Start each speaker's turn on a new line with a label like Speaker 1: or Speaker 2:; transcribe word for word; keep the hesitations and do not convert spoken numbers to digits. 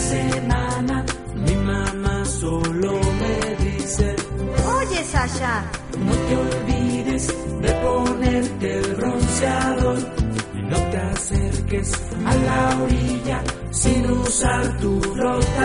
Speaker 1: semana mi mamá solo me dice:
Speaker 2: Oye, Sasha,
Speaker 1: no te olvides de ponerte el bronceador, no te acerques a la orilla sin usar tu flotador.